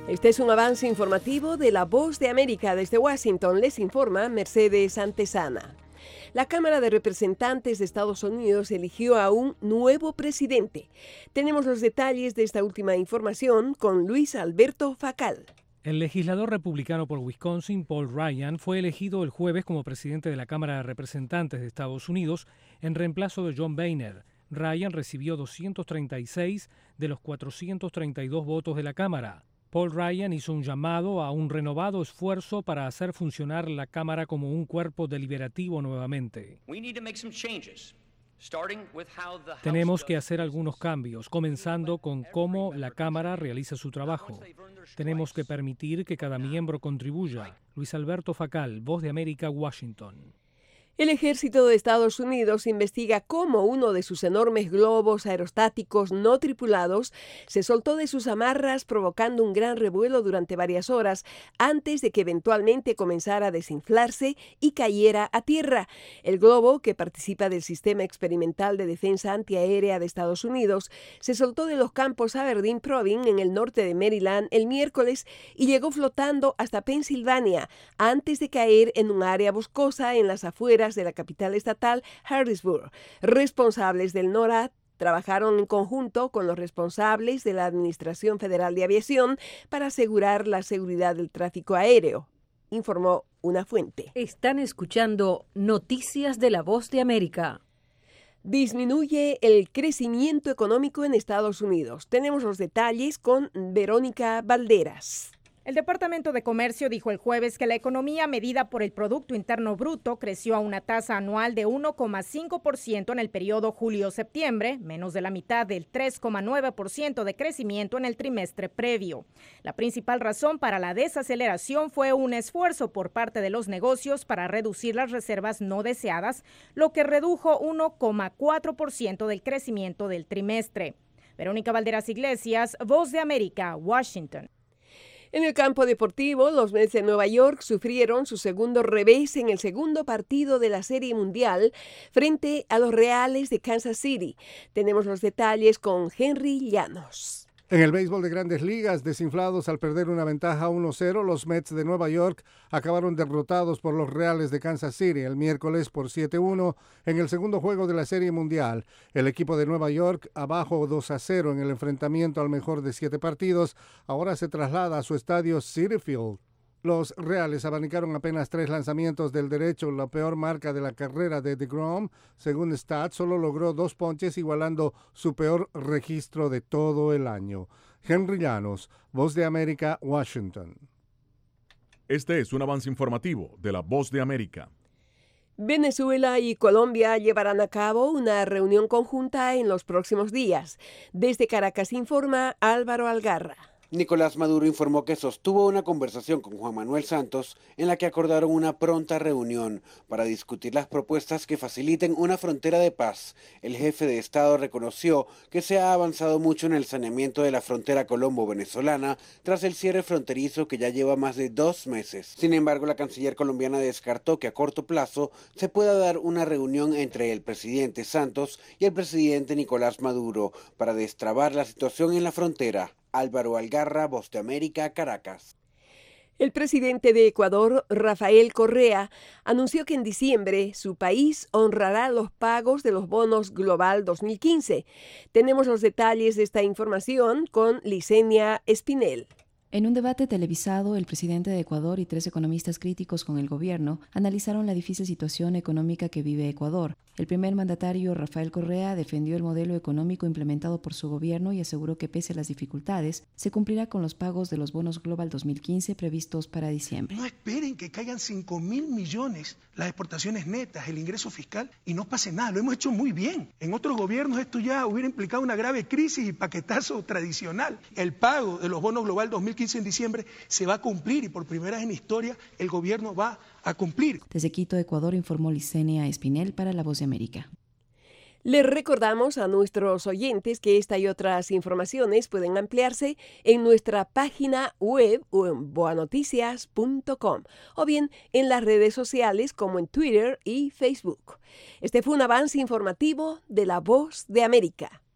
Este es un avance informativo de La Voz de América. Desde Washington les informa Mercedes Antesana. La Cámara de Representantes de Estados Unidos eligió a un nuevo presidente. Tenemos los detalles de esta última información con Luis Alberto Facal. El legislador republicano por Wisconsin, Paul Ryan, fue elegido el jueves como presidente de la Cámara de Representantes de Estados Unidos en reemplazo de John Boehner. Ryan recibió 236 de los 432 votos de la Cámara. Paul Ryan hizo un llamado a un renovado esfuerzo para hacer funcionar la Cámara como un cuerpo deliberativo nuevamente. Tenemos que hacer algunos cambios, comenzando con cómo la Cámara realiza su trabajo. Tenemos que permitir que cada miembro contribuya. Luis Alberto Facal, Voz de América, Washington. El ejército de Estados Unidos investiga cómo uno de sus enormes globos aerostáticos no tripulados se soltó de sus amarras, provocando un gran revuelo durante varias horas antes de que eventualmente comenzara a desinflarse y cayera a tierra. El globo, que participa del Sistema Experimental de Defensa Antiaérea de Estados Unidos, se soltó de los campos Aberdeen Proving en el norte de Maryland el miércoles y llegó flotando hasta Pensilvania antes de caer en un área boscosa en las afueras de la capital estatal, Harrisburg. Responsables del NORAD trabajaron en conjunto con los responsables de la Administración Federal de Aviación para asegurar la seguridad del tráfico aéreo, informó una fuente. Están escuchando Noticias de La Voz de América. Disminuye el crecimiento económico en Estados Unidos. Tenemos los detalles con Verónica Valderas. El Departamento de Comercio dijo el jueves que la economía medida por el Producto Interno Bruto creció a una tasa anual de 1,5% en el periodo julio-septiembre, menos de la mitad del 3,9% de crecimiento en el trimestre previo. La principal razón para la desaceleración fue un esfuerzo por parte de los negocios para reducir las reservas no deseadas, lo que redujo 1,4% del crecimiento del trimestre. Verónica Valderas Iglesias, Voz de América, Washington. En el campo deportivo, los Mets de Nueva York sufrieron su segundo revés en el segundo partido de la Serie Mundial frente a los Reales de Kansas City. Tenemos los detalles con Henry Llanos. En el béisbol de Grandes Ligas, desinflados al perder una ventaja 1-0, los Mets de Nueva York acabaron derrotados por los Reales de Kansas City el miércoles por 7-1 en el segundo juego de la Serie Mundial. El equipo de Nueva York, abajo 2-0 en el enfrentamiento al mejor de 7 partidos, ahora se traslada a su estadio Citi Field. Los Reales abanicaron apenas 3 lanzamientos del derecho, la peor marca de la carrera de DeGrom. Según Stats, solo logró 2 ponches, igualando su peor registro de todo el año. Henry Llanos, Voz de América, Washington. Este es un avance informativo de la Voz de América. Venezuela y Colombia llevarán a cabo una reunión conjunta en los próximos días. Desde Caracas informa Álvaro Algarra. Nicolás Maduro informó que sostuvo una conversación con Juan Manuel Santos en la que acordaron una pronta reunión para discutir las propuestas que faciliten una frontera de paz. El jefe de Estado reconoció que se ha avanzado mucho en el saneamiento de la frontera colombo-venezolana tras el cierre fronterizo que ya lleva más de 2 meses. Sin embargo, la canciller colombiana descartó que a corto plazo se pueda dar una reunión entre el presidente Santos y el presidente Nicolás Maduro para destrabar la situación en la frontera. Álvaro Algarra, Voz de América, Caracas. El presidente de Ecuador, Rafael Correa, anunció que en diciembre su país honrará los pagos de los bonos Global 2015. Tenemos los detalles de esta información con Licenia Espinel. En un debate televisado, el presidente de Ecuador y 3 economistas críticos con el gobierno analizaron la difícil situación económica que vive Ecuador. El primer mandatario, Rafael Correa, defendió el modelo económico implementado por su gobierno y aseguró que pese a las dificultades, se cumplirá con los pagos de los bonos Global 2015 previstos para diciembre. No esperen que caigan 5.000 millones las exportaciones netas, el ingreso fiscal y no pase nada. Lo hemos hecho muy bien. En otros gobiernos esto ya hubiera implicado una grave crisis y paquetazo tradicional. El pago de los bonos Global 2015 en diciembre se va a cumplir y por primera vez en historia el gobierno va a cumplir. Desde Quito, Ecuador, informó Licenia Espinel para La Voz de América. Les recordamos a nuestros oyentes que esta y otras informaciones pueden ampliarse en nuestra página web o en boanoticias.com o bien en las redes sociales como en Twitter y Facebook. Este fue un avance informativo de La Voz de América.